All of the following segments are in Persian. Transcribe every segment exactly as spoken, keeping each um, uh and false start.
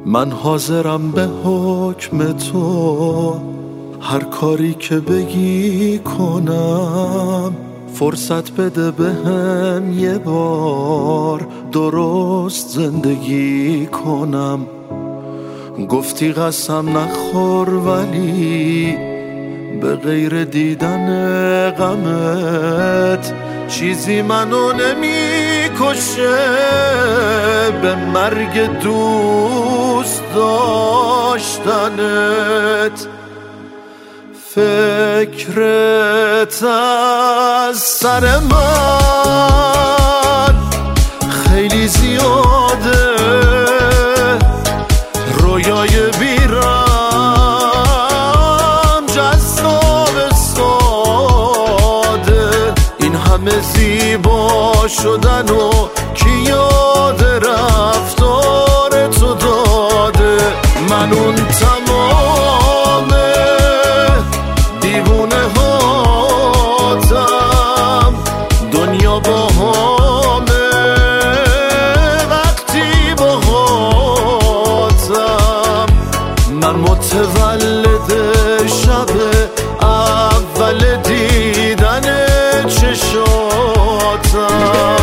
من حاضرم به حکم تو هر کاری که بگی کنم. فرصت بده بهم یه بار درست زندگی کنم. گفتی قسم نخور ولی به غیر دیدن غمت چیزی منو نمی کشه به مرگ دوست داشتنت. فکرت از سر من خیلی زیاده، رویای بیرم جذاب ساده. این همه زیبا شدن و کی یاد رفتار تو داده. من اون تمام دیوونه هاتم، دنیا با همه وقتی با هاتم. من متولد شب اول دیدن چشاتم.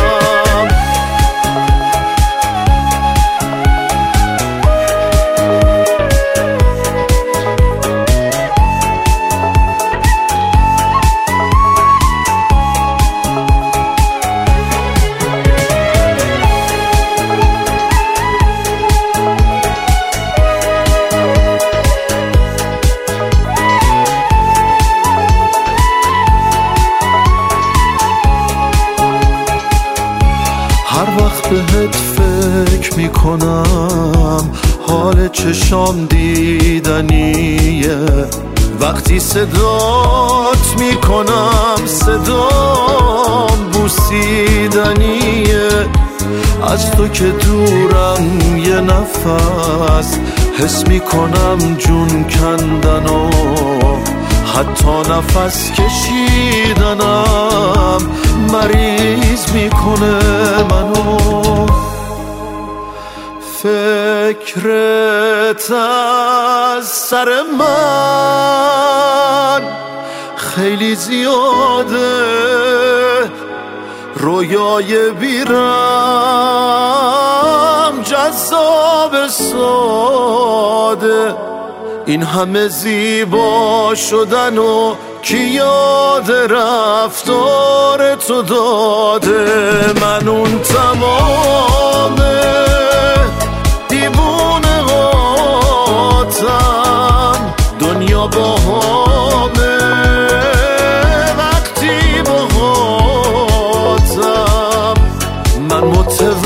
هر وقت بهت فکر میکنم حال چشام دیدنیه. وقتی صدات میکنم صدام بوسیدنیه. از تو که دورم یه نفس حس میکنم جون کندن و حتی نفس کشیدنم مریض میکنه منو. فکرت از سر من خیلی زیاده، رویای بیرم جذاب ساده. این همه زیبا شدن و کی یاد رفتار تو داده. من اون تمام دیوونه هاتم، دنیا با همه وقتی با هاتم. من متولد